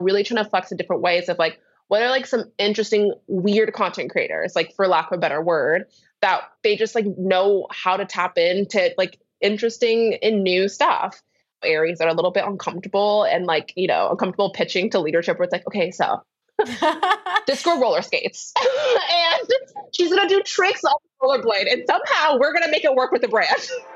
really trying to flex in different ways of like, what are like some interesting, weird content creators, like for lack of a better word, that they just like know how to tap into like interesting and new stuff. Areas that are a little bit uncomfortable and like, uncomfortable pitching to leadership where it's like, okay, so this girl roller skates and she's going to do tricks on the rollerblade and somehow we're going to make it work with the brand.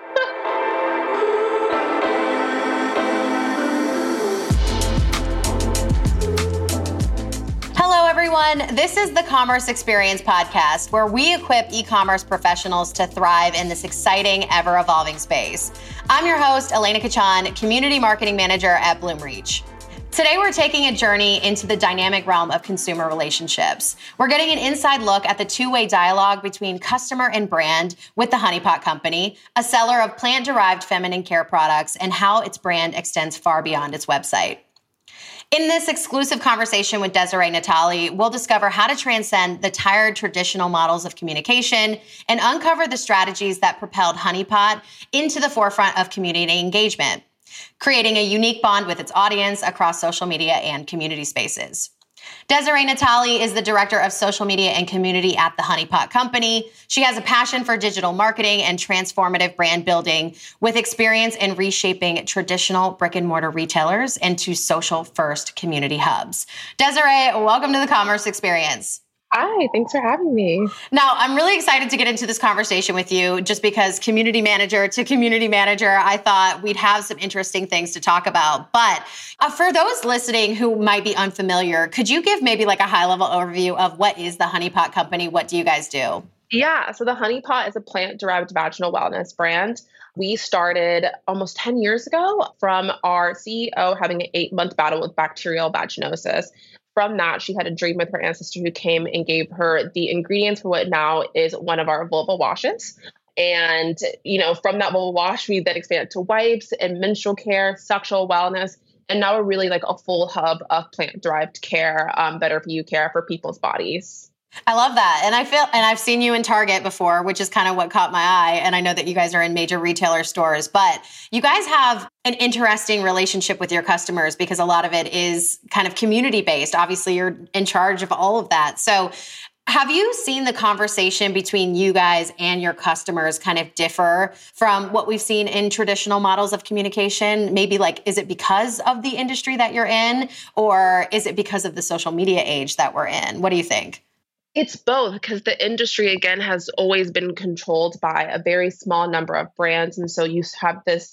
Hello, everyone. This is the Commerce Experience podcast, where we equip e-commerce professionals to thrive in this exciting, ever-evolving space. I'm your host, Elena Kachan, Community Marketing Manager at Bloomreach. Today, we're taking a journey into the dynamic realm of consumer relationships. We're getting an inside look at the two-way dialogue between customer and brand with the Honey Pot Company, a seller of plant-derived feminine care products, and how its brand extends far beyond its website. In this exclusive conversation with Desiree Natali, we'll discover how to transcend the tired traditional models of communication and uncover the strategies that propelled Honey Pot into the forefront of community engagement, creating a unique bond with its audience across social media and community spaces. Desiree Natali is the Director of Social Media and Community at the Honey Pot Company. She has a passion for digital marketing and transformative brand building with experience in reshaping traditional brick and mortar retailers into social-first community hubs. Desiree, welcome to the Commerce Experience. Hi, thanks for having me. Now, I'm really excited to get into this conversation with you just because community manager to community manager, I thought we'd have some interesting things to talk about. But for those listening who might be unfamiliar, could you give maybe like a high-level overview of what is the Honey Pot Company? What do you guys do? Yeah, so the Honey Pot is a plant-derived vaginal wellness brand. We started almost 10 years ago from our CEO having an 8-month battle with bacterial vaginosis. From that, she had a dream with her ancestor who came and gave her the ingredients for what now is one of our vulva washes. And, from that vulva wash, we then expanded to wipes and menstrual care, sexual wellness. And now we're really like a full hub of plant-derived care, better for you care for people's bodies. I love that. And I've seen you in Target before, which is kind of what caught my eye. And I know that you guys are in major retailer stores, but you guys have an interesting relationship with your customers because a lot of it is kind of community based. Obviously, you're in charge of all of that. So have you seen the conversation between you guys and your customers kind of differ from what we've seen in traditional models of communication? Maybe like, is it because of the industry that you're in, or is it because of the social media age that we're in? What do you think? It's both, because the industry, again, has always been controlled by a very small number of brands. And so you have this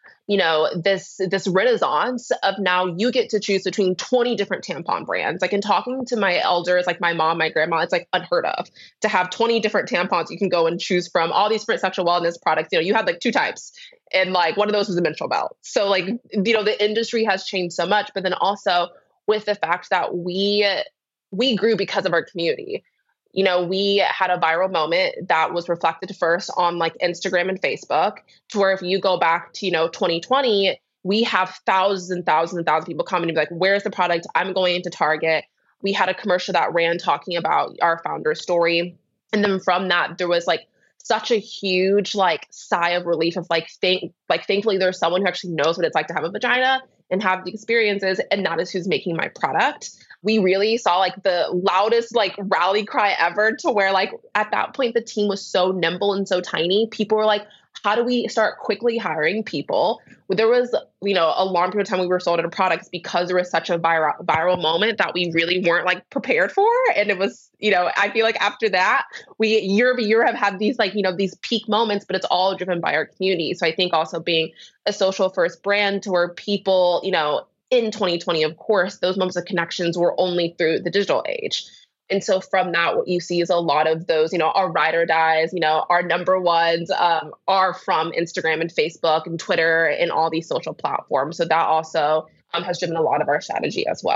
this renaissance of now you get to choose between 20 different tampon brands. Like in talking to my elders, like my mom, my grandma, it's like unheard of to have 20 different tampons you can go and choose from, all these different sexual wellness products. You had like 2 types. And like one of those was a menstrual belt. So like, the industry has changed so much, but then also with the fact that we grew because of our community. We had a viral moment that was reflected first on like Instagram and Facebook, to where if you go back to, 2020, we have thousands and thousands and thousands of people coming and be like, where's the product? I'm going into Target. We had a commercial that ran talking about our founder's story. And then from that, there was like such a huge like sigh of relief of thankfully there's someone who actually knows what it's like to have a vagina and have the experiences, and that is who's making my product. We really saw like the loudest like rally cry ever, to where like at that point the team was so nimble and so tiny. People were like, how do we start quickly hiring people? There was, a long period of time we were sold into products because there was such a viral moment that we really weren't like prepared for. And it was, I feel like after that, we year over year have had these like, these peak moments, but it's all driven by our community. So I think also being a social first brand, to where people, in 2020, of course, those moments of connections were only through the digital age. And so from that, what you see is a lot of those, our ride or dies, our number ones are from Instagram and Facebook and Twitter and all these social platforms. So that also has driven a lot of our strategy as well.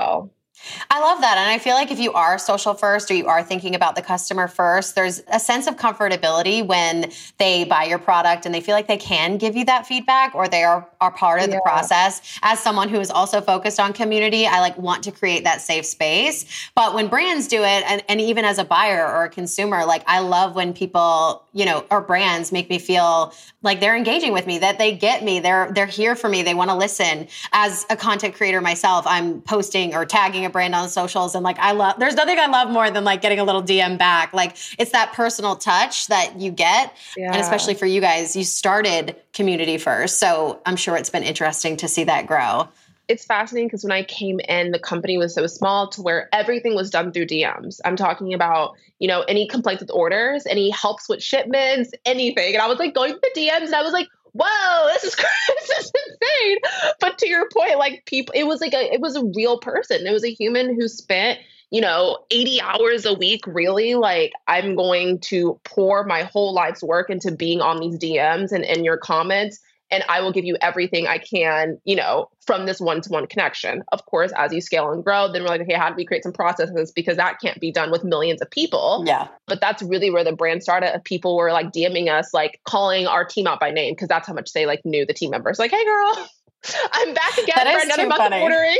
I love that. And I feel like if you are social first or you are thinking about the customer first, there's a sense of comfortability when they buy your product and they feel like they can give you that feedback or they are part of the process. As someone who is also focused on community, I like want to create that safe space. But when brands do it, and even as a buyer or a consumer, like I love when people, or brands make me feel like they're engaging with me, that they get me, they're here for me, they want to listen. As a content creator myself, I'm posting or tagging a brand on socials, and like there's nothing I love more than like getting a little DM back. Like it's that personal touch that you get. And especially for you guys, you started community first. So I'm sure it's been interesting to see that grow. It's fascinating because when I came in, the company was so small to where everything was done through DMs. I'm talking about, any complaints with orders, any helps with shipments, anything. And I was like going through the DMs and I was like, whoa, this is insane. But to your point, like people, it was a real person. It was a human who spent, 80 hours a week, really. Like I'm going to pour my whole life's work into being on these DMs and in your comments. And I will give you everything I can, from this one-to-one connection. Of course, as you scale and grow, then we're like, okay, how do we create some processes? Because that can't be done with millions of people. Yeah. But that's really where the brand started. Of people were like DMing us, like calling our team out by name, because that's how much they like knew the team members. Like, hey girl, I'm back again for another month of ordering.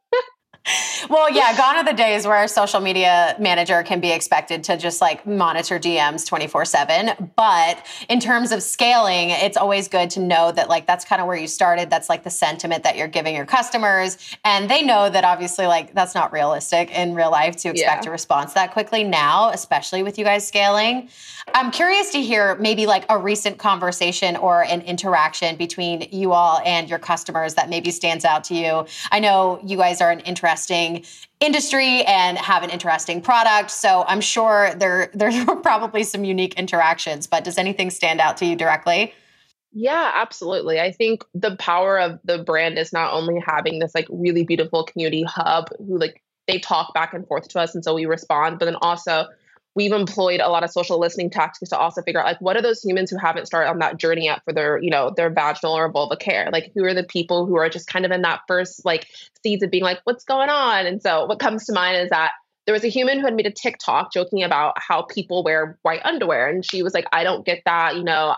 Well, yeah, gone are the days where a social media manager can be expected to just like monitor DMs 24/7. But in terms of scaling, it's always good to know that like that's kind of where you started. That's like the sentiment that you're giving your customers. And they know that obviously like that's not realistic in real life to expect a response that quickly now, especially with you guys scaling. I'm curious to hear maybe like a recent conversation or an interaction between you all and your customers that maybe stands out to you. I know you guys are an interesting industry and have an interesting product, so I'm sure there's probably some unique interactions, but does anything stand out to you directly? Yeah, absolutely. I think the power of the brand is not only having this like really beautiful community hub who like they talk back and forth to us and so we respond, but then also we've employed a lot of social listening tactics to also figure out like what are those humans who haven't started on that journey yet for their, their vaginal or vulva care? Like who are the people who are just kind of in that first like seeds of being like, what's going on? And so what comes to mind is that there was a human who had made a TikTok joking about how people wear white underwear. And she was like, I don't get that.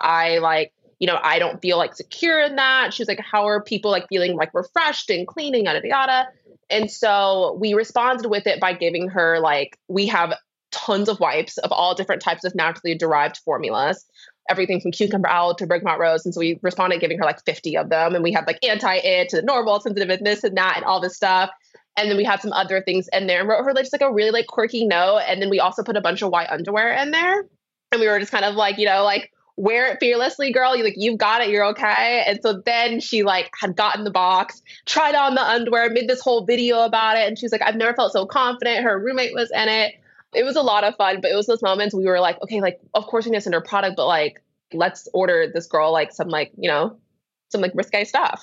I don't feel like secure in that. She was like, how are people like feeling like refreshed and cleaning, yada, yada. And so we responded with it by giving her like, we have tons of wipes of all different types of naturally derived formulas, everything from cucumber owl to bergamot rose. And so we responded giving her like 50 of them. And we had like anti-itch and normal, sensitive, and this and that and all this stuff. And then we had some other things in there and wrote her like just like a really like quirky note. And then we also put a bunch of white underwear in there. And we were just kind of like, like wear it fearlessly, girl. You've got it. You're okay. And so then she like had gotten the box, tried on the underwear, made this whole video about it. And she was like, I've never felt so confident. Her roommate was in it. It was a lot of fun, but it was those moments we were like, okay, like, of course we need to send her product, but like, let's order this girl, like some like, some like risque stuff.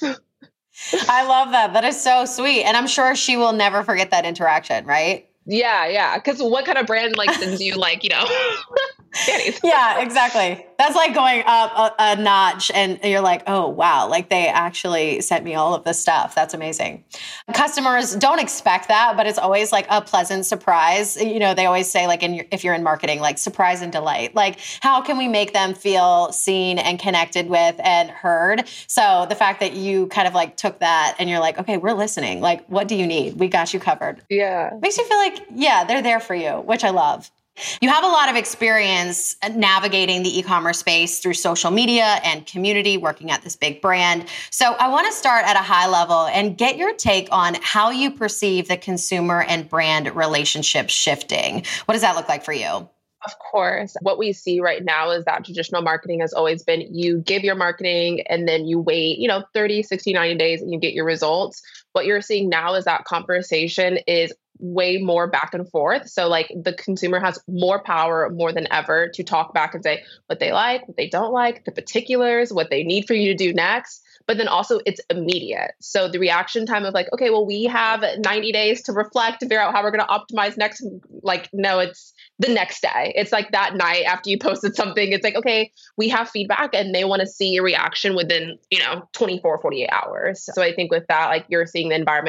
I love that. That is so sweet. And I'm sure she will never forget that interaction, right? Yeah. Cause what kind of brand like sends you like, panties? Yeah, exactly. That's like going up a notch and you're like, oh, wow, like they actually sent me all of this stuff. That's amazing. Customers don't expect that, but it's always like a pleasant surprise. They always say like if you're in marketing, like surprise and delight, like how can we make them feel seen and connected with and heard? So the fact that you kind of like took that and you're like, okay, we're listening. Like, what do you need? We got you covered. Yeah. Makes you feel like, yeah, they're there for you, which I love. You have a lot of experience navigating the e-commerce space through social media and community, working at this big brand. So I want to start at a high level and get your take on how you perceive the consumer and brand relationship shifting. What does that look like for you? Of course. What we see right now is that traditional marketing has always been you give your marketing and then you wait, 30, 60, 90 days and you get your results. What you're seeing now is that conversation is way more back and forth. So like the consumer has more power more than ever to talk back and say what they like, what they don't like, the particulars, what they need for you to do next. But then also it's immediate. So the reaction time of like, okay, well, we have 90 days to reflect, to figure out how we're going to optimize next. Like, no, it's the next day. It's like that night after you posted something. It's like, okay, we have feedback and they want to see a reaction within, 24, 48 hours. So I think with that, like you're seeing the environment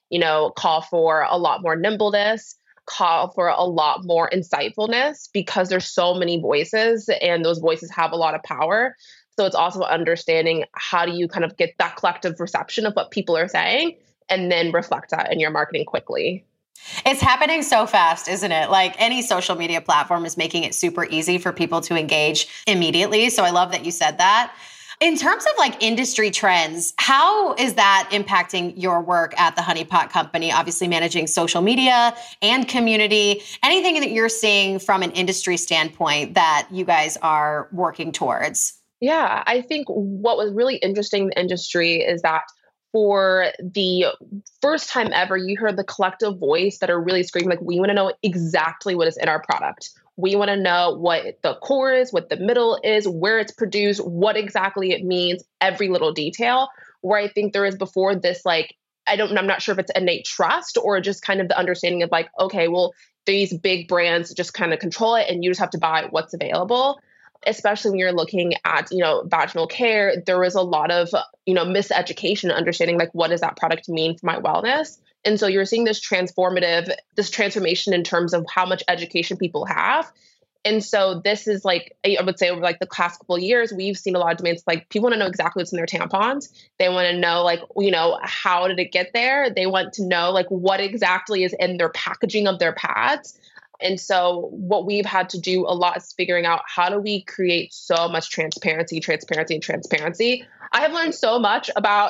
call for a lot more nimbleness, call for a lot more insightfulness, because there's so many voices and those voices have a lot of power. So it's also understanding how do you kind of get that collective reception of what people are saying and then reflect that in your marketing quickly. It's happening so fast, isn't it? Like any social media platform is making it super easy for people to engage immediately. So I love that you said that. In terms of like industry trends, how is that impacting your work at the Honey Pot Company? Obviously managing social media and community, anything that you're seeing from an industry standpoint that you guys are working towards? Yeah, I think what was really interesting in the industry is that for the first time ever, you heard the collective voice that are really screaming, like, we want to know exactly what is in our product. We want to know what the core is, what the middle is, where it's produced, what exactly it means, every little detail. Where I think there is before this, like, I'm not sure if it's innate trust or just kind of the understanding of like, okay, well, these big brands just kind of control it and you just have to buy what's available. Especially when you're looking at, vaginal care, there was a lot of, miseducation, understanding like, what does that product mean for my wellness? And so you're seeing this transformation in terms of how much education people have. And so this is like, I would say over like the past couple of years, we've seen a lot of demands, like people want to know exactly what's in their tampons. They want to know like, how did it get there? They want to know like what exactly is in their packaging of their pads. And so what we've had to do a lot is figuring out how do we create so much transparency. I have learned so much about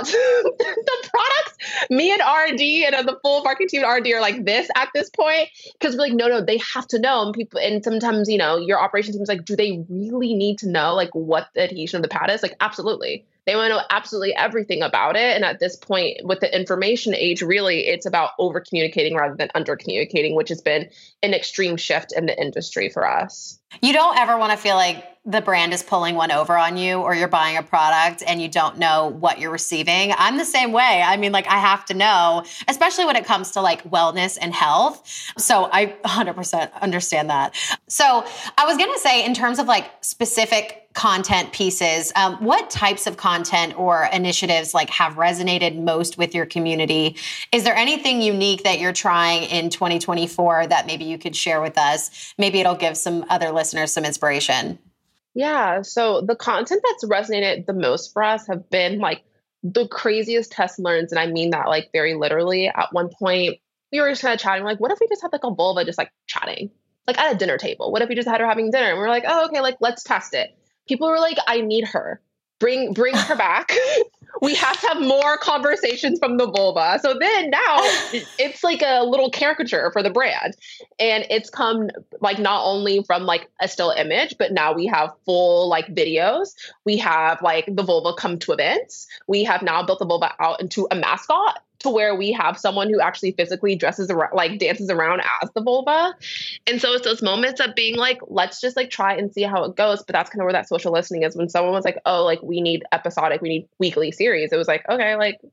the products. Me and R&D and the full marketing team at R&D are like this at this point, because we're like, no, they have to know. And sometimes, your operations team is like, do they really need to know like what the adhesion of the pad is? Like, absolutely. They want to know absolutely everything about it. And at this point, with the information age, really, it's about over communicating rather than under communicating, which has been an extreme shift in the industry for us. You don't ever want to feel like the brand is pulling one over on you, or you're buying a product and you don't know what you're receiving. I'm the same way. I mean, like I have to know, especially when it comes to like wellness and health. So I 100% understand that. So I was going to say, in terms of like specific content pieces, what types of content or initiatives like have resonated most with your community? Is there anything unique that you're trying in 2024 that maybe you could share with us? Maybe it'll give some other listeners some inspiration. Yeah. So the content that's resonated the most for us have been like the craziest test and learns. And I mean that like very literally. At one point, we were just kind of chatting. We're like, what if we just had like a vulva just like chatting, like at a dinner table? What if we just had her having dinner? And we're like, oh, okay, like let's test it. People were like, I need her. Bring her back. We have to have more conversations from the vulva. So then now it's like a little caricature for the brand. And it's come like not only from like a still image, but now we have full like videos. We have like the vulva come to events. We have now built the vulva out into a mascot, to where we have someone who actually physically dresses around, like dances around as the vulva. And so it's those moments of being like, let's just like try and see how it goes. But that's kind of where that social listening is. When someone was like, oh, like we need episodic, we need weekly series. It was like, okay,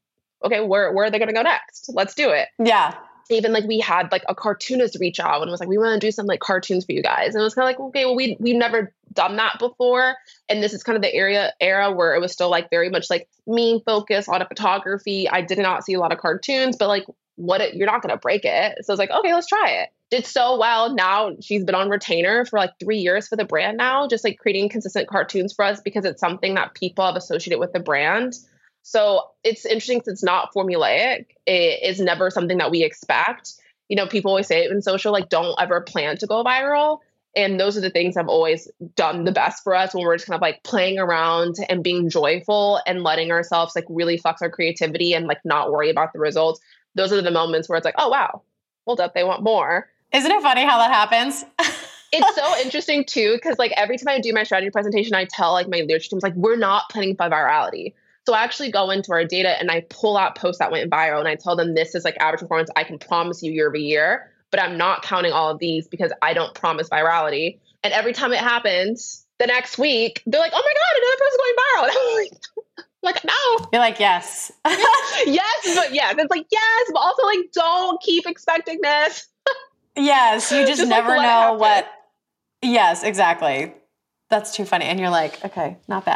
where are they going to go next? Let's do it. Yeah. Even like we had like a cartoonist reach out and was like, we want to do some like cartoons for you guys. And it was kind of like, okay, well, we've never done that before. And this is kind of the era where it was still like very much like meme focus, a lot of photography. I did not see a lot of cartoons, but like you're not going to break it. So I was like, okay, let's try it. Did so well. Now she's been on retainer for like 3 years for the brand now, just like creating consistent cartoons for us because it's something that people have associated with the brand. So it's interesting because it's not formulaic. It is never something that we expect. People always say it in social, like, don't ever plan to go viral. And those are the things that have always done the best for us when we're just kind of like playing around and being joyful and letting ourselves like really flex our creativity and like not worry about the results. Those are the moments where it's like, oh, wow, hold up, they want more. Isn't it funny how that happens? It's so interesting too, because like every time I do my strategy presentation, I tell like my leadership teams, like, we're not planning for virality. So I actually go into our data and I pull out posts that went viral and I tell them this is like average performance. I can promise you year over year, but I'm not counting all of these because I don't promise virality. And every time it happens, the next week, they're like, oh my God, another person's going viral. And I'm like, no. You're like, yes. Yes, but yes. It's like, yes, but also like, don't keep expecting this. Yes, you just never know what. Yes, exactly. That's too funny. And you're like, okay, not bad.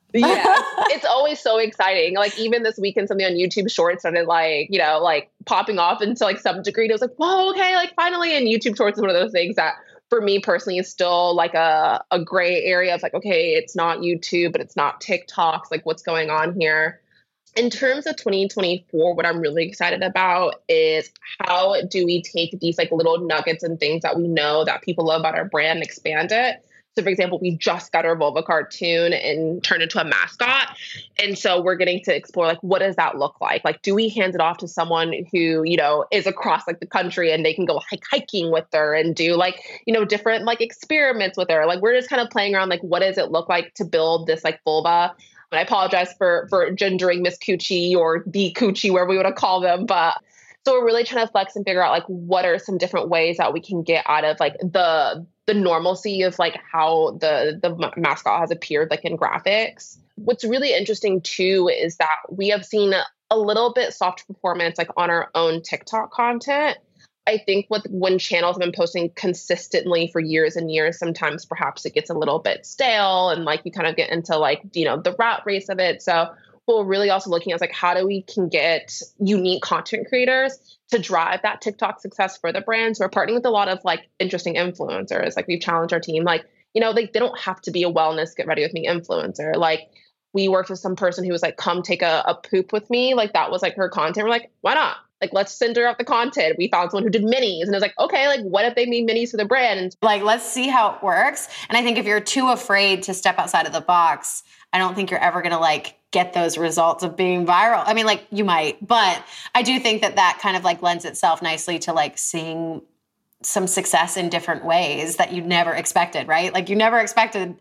Yeah, it's always so exciting. Like even this weekend, something on YouTube Shorts started like, like popping off into like some degree. And it was like, whoa, okay, like finally. And YouTube Shorts is one of those things that for me personally is still like a gray area of like, okay, it's not YouTube, but it's not TikTok. Like what's going on here? In terms of 2024, what I'm really excited about is how do we take these like little nuggets and things that we know that people love about our brand and expand it. So, for example, we just got our Vulva cartoon and turned into a mascot. And so we're getting to explore, like, what does that look like? Like, do we hand it off to someone who, is across like the country and they can go hiking with her and do like, different like experiments with her? Like, we're just kind of playing around, like, what does it look like to build this like vulva? And I apologize for gendering Miss Coochie or the Coochie, wherever we want to call them. But so we're really trying to flex and figure out like what are some different ways that we can get out of like the normalcy of like how the mascot has appeared like in graphics. What's really interesting too is that we have seen a little bit soft performance like on our own TikTok content. I think when channels have been posting consistently for years and years, sometimes perhaps it gets a little bit stale and like you kind of get into like, the rat race of it. So what we're really also looking at is like how do we can get unique content creators to drive that TikTok success for the brands. We're partnering with a lot of like interesting influencers. Like we've challenged our team, like, they don't have to be a wellness get ready with me influencer. Like we worked with some person who was like, come take a poop with me. Like that was like her content. We're like, why not? Like, let's send her out the content. We found someone who did minis and it was like, okay, like what if they made minis for the brand? And like, let's see how it works. And I think if you're too afraid to step outside of the box, I don't think you're ever going to like get those results of being viral. I mean, like you might, but I do think that kind of like lends itself nicely to like seeing some success in different ways that you never expected, right? Like you never expected,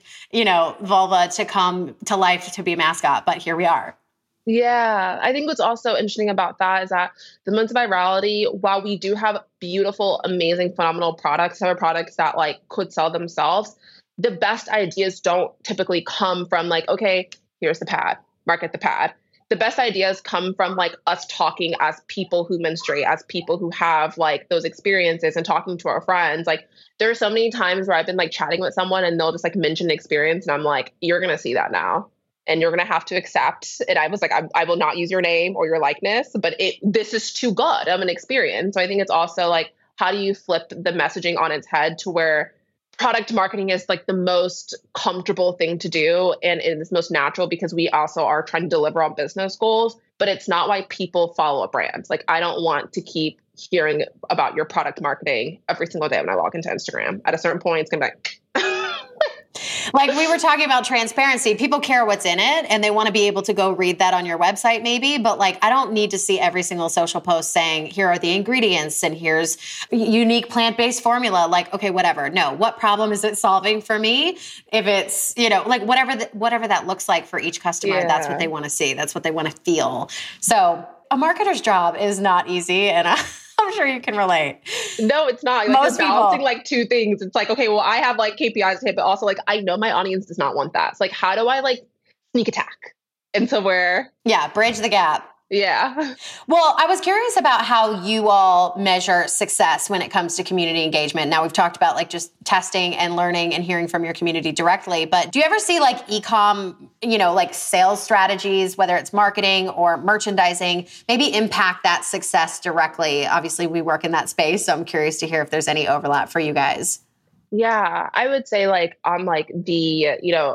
vulva to come to life to be a mascot, but here we are. Yeah, I think what's also interesting about that is that the months of virality, while we do have beautiful, amazing, phenomenal products, our products that like could sell themselves, the best ideas don't typically come from like, okay, here's the pad, market the pad. The best ideas come from like us talking as people who menstruate, as people who have like those experiences and talking to our friends. Like there are so many times where I've been like chatting with someone and they'll just like mention an experience and I'm like, you're going to see that now. And you're going to have to accept. And I was like, I will not use your name or your likeness, but this is too good of an experience. So I think it's also like, how do you flip the messaging on its head to where product marketing is like the most comfortable thing to do and it is most natural because we also are trying to deliver on business goals, but it's not why people follow a brand. Like I don't want to keep hearing about your product marketing every single day when I log into Instagram. At a certain point, it's going to be like, like we were talking about transparency, people care what's in it and they want to be able to go read that on your website maybe, but like, I don't need to see every single social post saying, here are the ingredients and here's unique plant-based formula. Like, okay, whatever. No, what problem is it solving for me? If it's, like whatever that looks like for each customer, that's what they want to see. That's what they want to feel. So a marketer's job is not easy. And I'm sure you can relate. No, it's not. Like most you're balancing like two things. It's like, okay, well, I have like KPIs to hit, but also like I know my audience does not want that. It's like, how do I like sneak attack into where? Yeah, bridge the gap. Yeah. Well, I was curious about how you all measure success when it comes to community engagement. Now we've talked about like just testing and learning and hearing from your community directly, but do you ever see like e-com, like sales strategies, whether it's marketing or merchandising, maybe impact that success directly? Obviously we work in that space, so I'm curious to hear if there's any overlap for you guys. Yeah, I would say like on like the,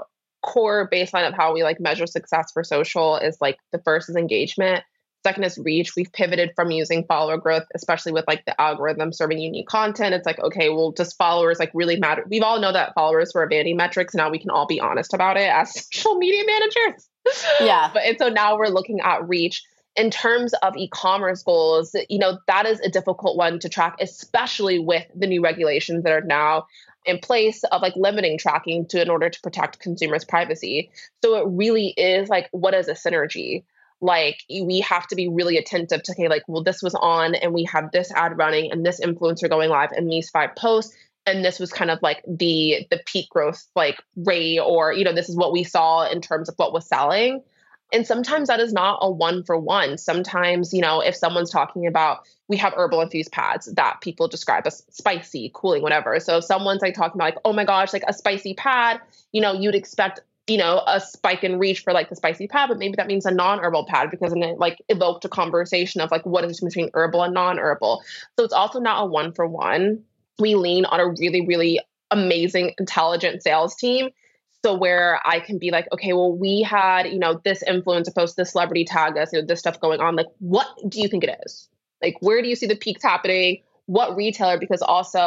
core baseline of how we like measure success for social is like the first is engagement. Second is reach. We've pivoted from using follower growth, especially with like the algorithm serving unique content. It's like, okay, well, does followers like really matter? We've all know that followers were vanity metrics. Now we can all be honest about it as social media managers. Yeah. And so now we're looking at reach. In terms of e-commerce goals, that is a difficult one to track, especially with the new regulations that are now in place of like limiting tracking in order to protect consumers' privacy. So it really is like, what is a synergy? Like we have to be really attentive to, okay, like, well, this was on and we have this ad running and this influencer going live and these 5 posts. And this was kind of like the peak growth like rate, or, this is what we saw in terms of what was selling. And sometimes that is not a 1-for-1. Sometimes, if someone's talking about, we have herbal infused pads that people describe as spicy, cooling, whatever. So if someone's like talking about like, oh my gosh, like a spicy pad, you'd expect a spike in reach for like the spicy pad, but maybe that means a non-herbal pad because then it like evoked a conversation of like what is between herbal and non-herbal. So it's also not a one for one. We lean on a really, really amazing, intelligent sales team. So where I can be like, okay, well, we had, this influencer post, this celebrity tag us, this stuff going on. Like, what do you think it is? Like, where do you see the peaks happening? What retailer? Because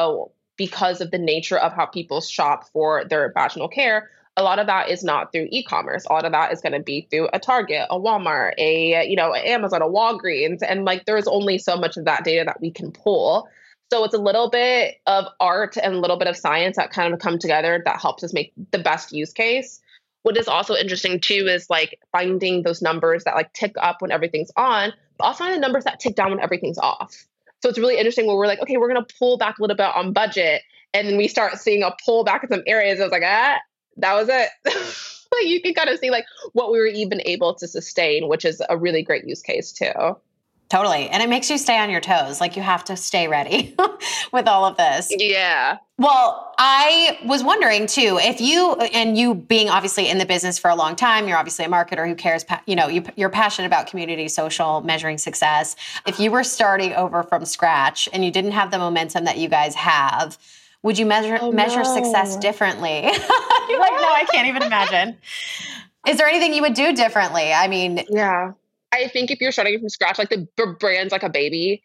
of the nature of how people shop for their vaginal care, a lot of that is not through e-commerce. A lot of that is going to be through a Target, a Walmart, an Amazon, a Walgreens. And like, there's only so much of that data that we can pull. So it's a little bit of art and a little bit of science that kind of come together that helps us make the best use case. What is also interesting too is like finding those numbers that like tick up when everything's on, but also finding the numbers that tick down when everything's off. So it's really interesting where we're like, okay, we're going to pull back a little bit on budget. And then we start seeing a pull back in some areas. I was like, that was it. Like you can kind of see like what we were even able to sustain, which is a really great use case too. Totally. And it makes you stay on your toes. Like you have to stay ready with all of this. Yeah. Well, I was wondering too, if you being obviously in the business for a long time, you're obviously a marketer who cares, you're passionate about community, social, measuring success. If you were starting over from scratch and you didn't have the momentum that you guys have, would you measure success differently? You're like, no, I can't even imagine. Is there anything you would do differently? I mean, yeah, I think if you're starting from scratch, like the brand's like a baby.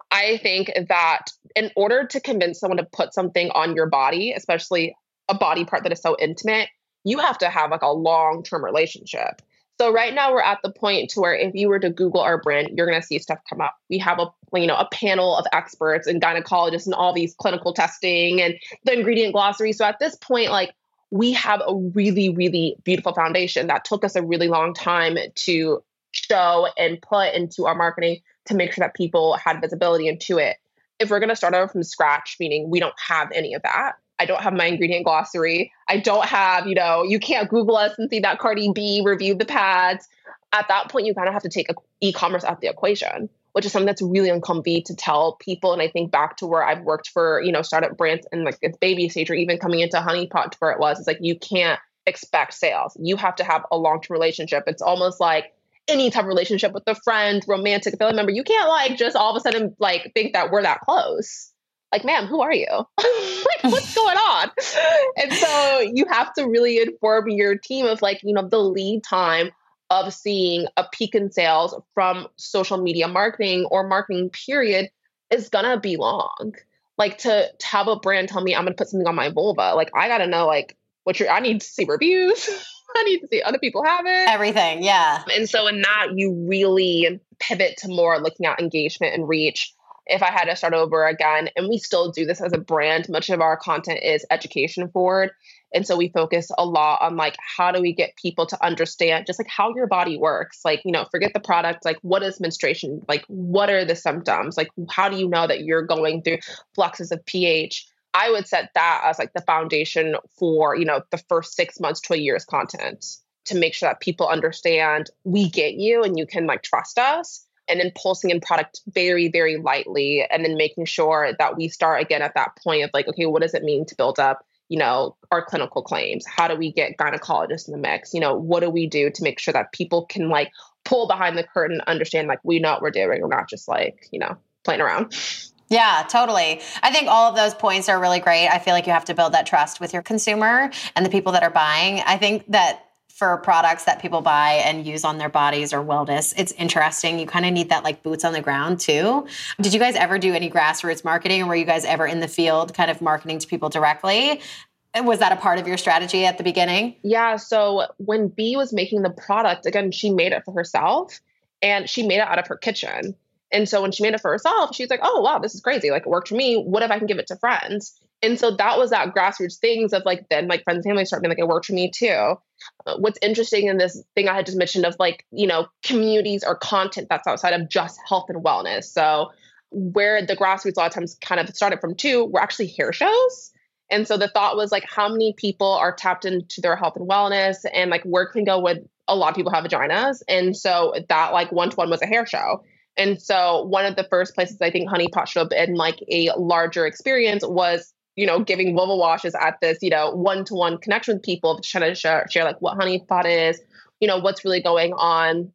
I think that in order to convince someone to put something on your body, especially a body part that is so intimate, you have to have like a long-term relationship. So right now we're at the point to where if you were to Google our brand, you're going to see stuff come up. We have a panel of experts and gynecologists and all these clinical testing and the ingredient glossary. So at this point, like we have a really, really beautiful foundation that took us a really long time to show and put into our marketing to make sure that people had visibility into it. If we're going to start over from scratch, meaning we don't have any of that, I don't have my ingredient glossary. I don't have, you can't Google us and see that Cardi B reviewed the pads. At that point, you kind of have to take e-commerce out the equation, which is something that's really uncomfy to tell people. And I think back to where I've worked for, startup brands in like its baby stage or even coming into Honey Pot to where it was, it's like, you can't expect sales. You have to have a long-term relationship. It's almost like any type of relationship with a friend, romantic family member. You can't like just all of a sudden like think that we're that close. Like, ma'am, who are you? Like, what's going on? And so you have to really inform your team of like, the lead time of seeing a peak in sales from social media marketing or marketing period is going to be long. Like to have a brand tell me I'm going to put something on my vulva. Like, I got to know like I need to see reviews. I need to see other people have it. Everything. Yeah. And so in that, you really pivot to more looking at engagement and reach. If I had to start over again, and we still do this as a brand, much of our content is education forward. And so we focus a lot on like, how do we get people to understand just like how your body works? Like, forget the product, like what is menstruation? Like, what are the symptoms? Like, how do you know that you're going through fluxes of pH? I would set that as like the foundation for, the first 6 months to a year's content to make sure that people understand we get you and you can like trust us. And then pulsing in product very, very lightly, and then making sure that we start again at that point of like, okay, what does it mean to build up, our clinical claims? How do we get gynecologists in the mix? What do we do to make sure that people can like pull behind the curtain, understand like we know what we're doing. We're not just like, playing around. Yeah, totally. I think all of those points are really great. I feel like you have to build that trust with your consumer and the people that are buying. I think that for products that people buy and use on their bodies or wellness, it's interesting. You kind of need that like boots on the ground too. Did you guys ever do any grassroots marketing, or were you guys ever in the field kind of marketing to people directly? Was that a part of your strategy at the beginning? Yeah. So when B was making the product, again, she made it for herself and she made it out of her kitchen. And so when she made it for herself, she's like, oh, wow, this is crazy. Like it worked for me. What if I can give it to friends? And so that was that grassroots things of like, then like friends and family start being like, it worked for me too. What's interesting in this thing I had just mentioned of like, communities or content that's outside of just health and wellness. So where the grassroots a lot of times kind of started from too, were actually hair shows. And so the thought was like, how many people are tapped into their health and wellness, and like where can go with a lot of people have vaginas. And so that like one-to-one was a hair show. And so one of the first places I think Honey Pot showed up in like a larger experience was giving vulva washes at this, one-to-one connection with people, just trying to share like what Honey Pot is, what's really going on.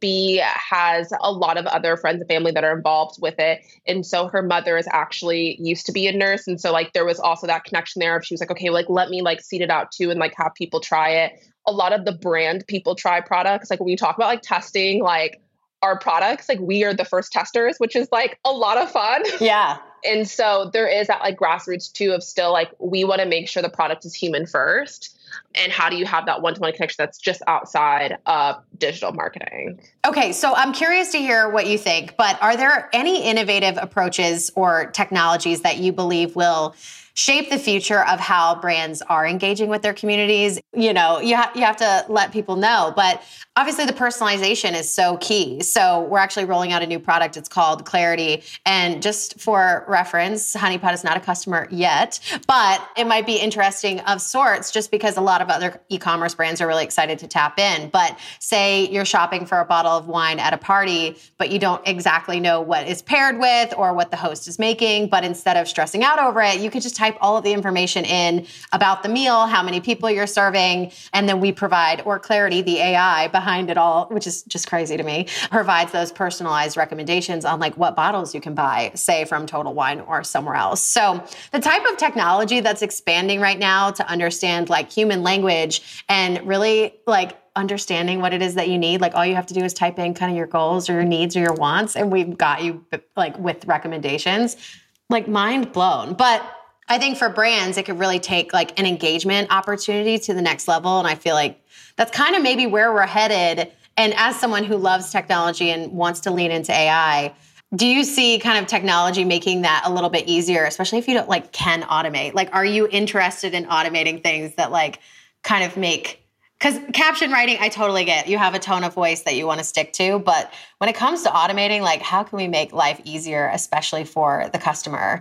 B has a lot of other friends and family that are involved with it. And so her mother is actually used to be a nurse. And so like there was also that connection there. She was like, okay, like let me like seed it out too and like have people try it. A lot of the brand people try products. Like when we talk about like testing, like our products, like we are the first testers, which is like a lot of fun. Yeah. And so there is that like grassroots too of still like, we want to make sure the product is human first. And how do you have that one-to-one connection that's just outside of digital marketing? Okay, so I'm curious to hear what you think, but are there any innovative approaches or technologies that you believe will shape the future of how brands are engaging with their communities? You have to let people know, but obviously the personalization is so key. So we're actually rolling out a new product. It's called Clarity. And just for reference, Honey Pot is not a customer yet, but it might be interesting of sorts just because a lot of other e-commerce brands are really excited to tap in. But say you're shopping for a bottle of wine at a party, but you don't exactly know what it's paired with or what the host is making. But instead of stressing out over it, you could just type all of the information in about the meal, how many people you're serving, and then we provide, or Clarity, the AI behind it all, which is just crazy to me, provides those personalized recommendations on like what bottles you can buy, say from Total Wine or somewhere else. So the type of technology that's expanding right now to understand like human language and really like understanding what it is that you need. Like all you have to do is type in kind of your goals or your needs or your wants, and we've got you like with recommendations, like mind blown. But I think for brands, it could really take like an engagement opportunity to the next level. And I feel like that's kind of maybe where we're headed. And as someone who loves technology and wants to lean into AI, do you see kind of technology making that a little bit easier, especially if you don't like can automate? Like, are you interested in automating things that like kind of make, because caption writing, I totally get. You have a tone of voice that you want to stick to. But when it comes to automating, like how can we make life easier, especially for the customer?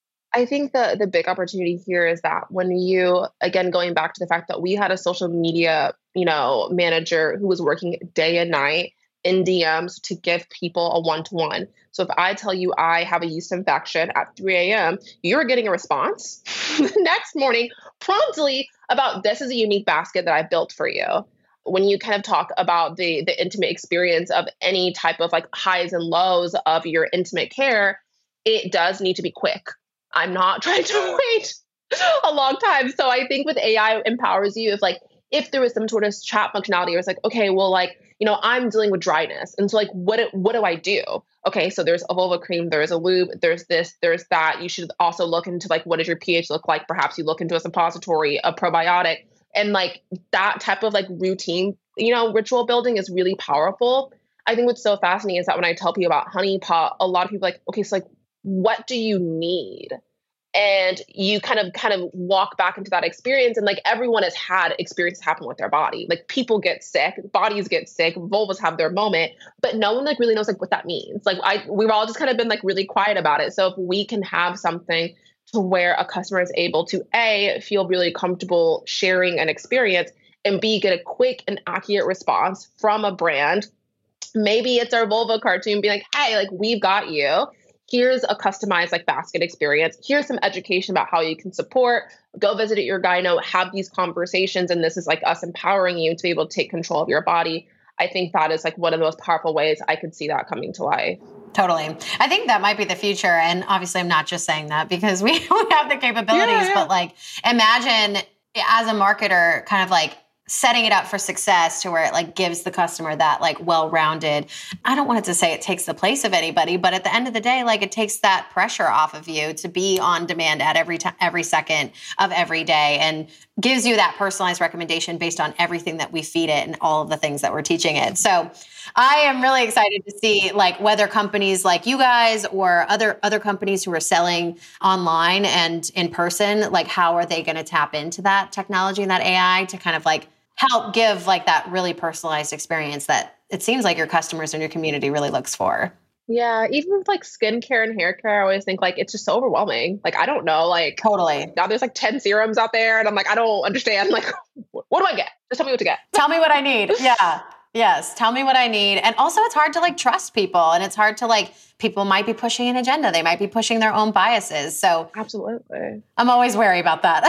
I think the big opportunity here is that when you, again, going back to the fact that we had a social media, manager who was working day and night in DMs to give people a one-to-one. So if I tell you I have a yeast infection at 3 a.m., you're getting a response the next morning promptly about this is a unique basket that I built for you. When you kind of talk about the intimate experience of any type of like highs and lows of your intimate care, it does need to be quick. I'm not trying to wait a long time. So I think with AI empowers you if there was some sort of chat functionality, it was like, okay, well, like, I'm dealing with dryness. And so like, what do I do? Okay, so there's a vulva cream, there's a lube, there's this, there's that. You should also look into like, what does your pH look like? Perhaps you look into a suppository, a probiotic, and like that type of like routine, ritual building is really powerful. I think what's so fascinating is that when I tell people about Honey Pot, a lot of people are like, okay, so like, what do you need? And you kind of walk back into that experience. And like everyone has had experiences happen with their body. Like people get sick, bodies get sick, vulvas have their moment, but no one like really knows like what that means. Like we've all just kind of been like really quiet about it. So if we can have something to where a customer is able to A, feel really comfortable sharing an experience, and B, get a quick and accurate response from a brand. Maybe it's our vulva cartoon being like, hey, like we've got you. Here's a customized like basket experience. Here's some education about how you can support. Go visit your gyno, have these conversations. And this is like us empowering you to be able to take control of your body. I think that is like one of the most powerful ways I could see that coming to life. Totally. I think that might be the future. And obviously I'm not just saying that because we have the capabilities, but like imagine as a marketer kind of like setting it up for success to where it like gives the customer that like well-rounded, I don't want it to say it takes the place of anybody, but at the end of the day, like it takes that pressure off of you to be on demand at every second of every day and gives you that personalized recommendation based on everything that we feed it and all of the things that we're teaching it. So I am really excited to see like whether companies like you guys or other companies who are selling online and in person, like how are they going to tap into that technology and that AI to kind of like help give like that really personalized experience that it seems like your customers and your community really looks for. Yeah. Even with like skincare and hair care, I always think like, it's just so overwhelming. Like, I don't know, like totally. Now there's like 10 serums out there and I'm like, I don't understand. Like, what do I get? Just tell me what to get. Tell me what I need. Yeah. Yes. Tell me what I need. And also it's hard to like trust people, and it's hard to like, people might be pushing an agenda. They might be pushing their own biases. So Absolutely. I'm always wary about that.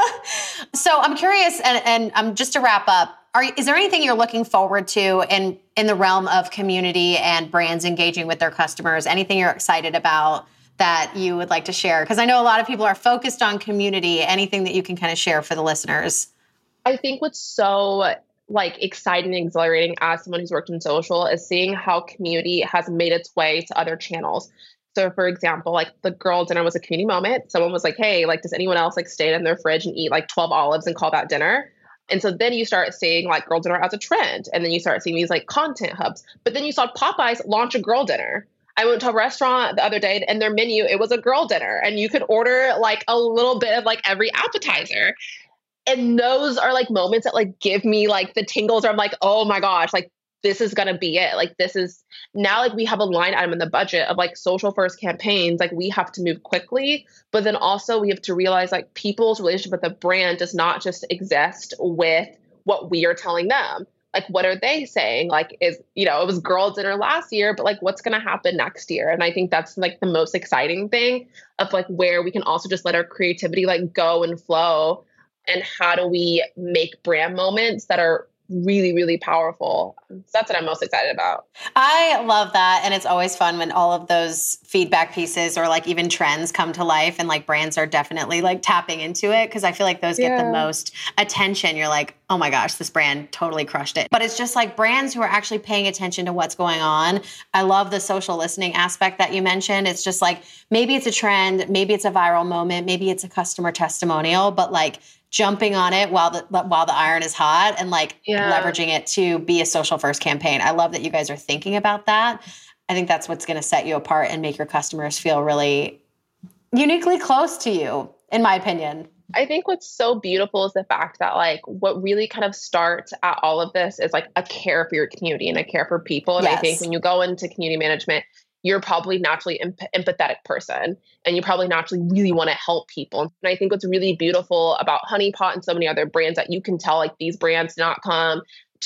So I'm curious, and just to wrap up, is there anything you're looking forward to in the realm of community and brands engaging with their customers? Anything you're excited about that you would like to share? Because I know a lot of people are focused on community. Anything that you can kind of share for the listeners? I think what's so like exciting and exhilarating as someone who's worked in social is seeing how community has made its way to other channels. So for example, like the girl dinner was a community moment. Someone was like, hey, like, does anyone else like stay in their fridge and eat like 12 olives and call that dinner? And so then you start seeing like girl dinner as a trend. And then you start seeing these like content hubs. But then you saw Popeyes launch a girl dinner. I went to a restaurant the other day and their menu, it was a girl dinner. And you could order like a little bit of like every appetizer. And those are like moments that like give me like the tingles, or I'm like, oh my gosh, like this is going to be it. Like this is now, like we have a line item in the budget of like social first campaigns. Like we have to move quickly, but then also we have to realize like people's relationship with the brand does not just exist with what we are telling them. Like, what are they saying? Like, it was girl dinner last year, but like, what's going to happen next year? And I think that's like the most exciting thing of like where we can also just let our creativity like go and flow. And how do we make brand moments that are really, really powerful? So that's what I'm most excited about. I love that. And it's always fun when all of those feedback pieces or like even trends come to life, and like brands are definitely like tapping into it, because I feel like those get the most attention. You're like, oh my gosh, this brand totally crushed it. But it's just like brands who are actually paying attention to what's going on. I love the social listening aspect that you mentioned. It's just like, maybe it's a trend, maybe it's a viral moment, maybe it's a customer testimonial, but like jumping on it while the iron is hot and like leveraging it to be a social first campaign. I love that you guys are thinking about that. I think that's what's going to set you apart and make your customers feel really uniquely close to you, in my opinion. I think what's so beautiful is the fact that like what really kind of starts at all of this is like a care for your community and a care for people. And I think when you go into community management, you're probably naturally empathetic person, and you probably naturally really want to help people. And I think what's really beautiful about Honey Pot and so many other brands that you can tell like these brands did not come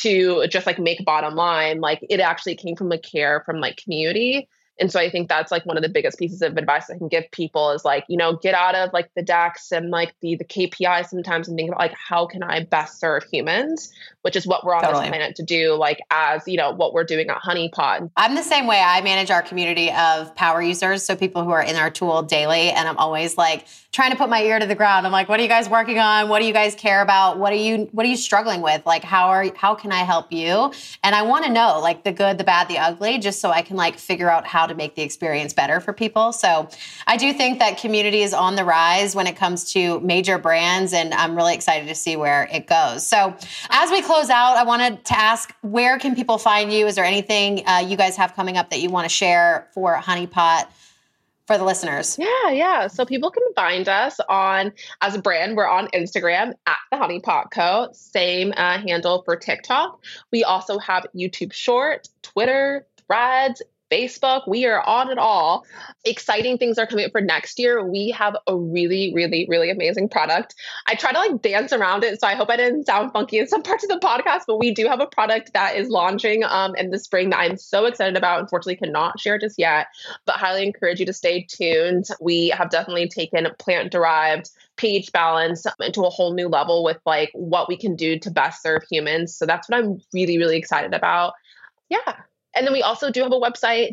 to just like make bottom line. Like it actually came from a care from like community. And so I think that's like one of the biggest pieces of advice I can give people is like, get out of like the decks and like the KPIs sometimes and think about like, how can I best serve humans, which is what we're on this planet to do, like as, what we're doing at Honey Pot. I'm the same way. I manage our community of power users. So people who are in our tool daily. And I'm always like trying to put my ear to the ground. I'm like, what are you guys working on? What do you guys care about? What are you struggling with? Like, how can I help you? And I want to know like the good, the bad, the ugly, just so I can like figure out how to make the experience better for people. So I do think that community is on the rise when it comes to major brands, and I'm really excited to see where it goes. So as we close out, I wanted to ask, where can people find you? Is there anything you guys have coming up that you want to share for Honey Pot for the listeners? Yeah. So people can find us as a brand, we're on Instagram at the Honey Pot Co. Same handle for TikTok. We also have YouTube Short, Twitter, Threads, Facebook. We are on it all. Exciting things are coming up for next year. We have a really, really, really amazing product. I try to like dance around it, so I hope I didn't sound funky in some parts of the podcast, but we do have a product that is launching in the spring that I'm so excited about. Unfortunately, cannot share just yet, but highly encourage you to stay tuned. We have definitely taken plant-derived pH balance into a whole new level with like what we can do to best serve humans. So that's what I'm really, really excited about. Yeah. And then we also do have a website,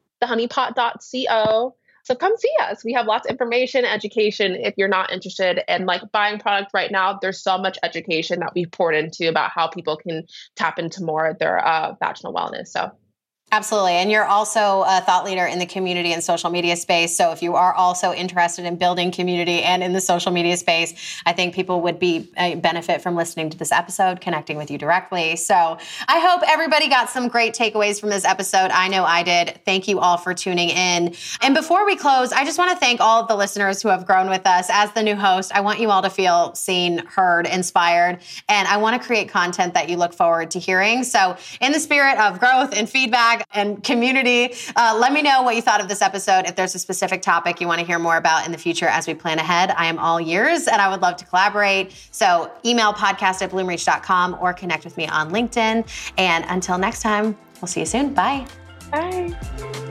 thehoneypot.co. So come see us. We have lots of information, education. If you're not interested in like buying product right now, there's so much education that we've poured into about how people can tap into more of their vaginal wellness. So Absolutely. And you're also a thought leader in the community and social media space. So if you are also interested in building community and in the social media space, I think people would benefit from listening to this episode, connecting with you directly. So I hope everybody got some great takeaways from this episode. I know I did. Thank you all for tuning in. And before we close, I just want to thank all of the listeners who have grown with us. As the new host, I want you all to feel seen, heard, inspired, and I want to create content that you look forward to hearing. So in the spirit of growth and feedback, and community. Let me know what you thought of this episode. If there's a specific topic you want to hear more about in the future as we plan ahead, I am all ears and I would love to collaborate. So email podcast@bloomreach.com or connect with me on LinkedIn. And until next time, we'll see you soon. Bye. Bye.